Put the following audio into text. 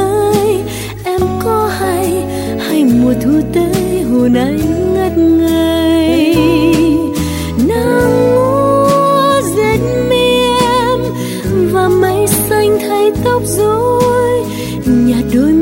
ơi, em có hay mùa thu tới hồn anh ngất ngây. Nắng úa rét mi em và mây xanh thay tóc rối, nhạt đôi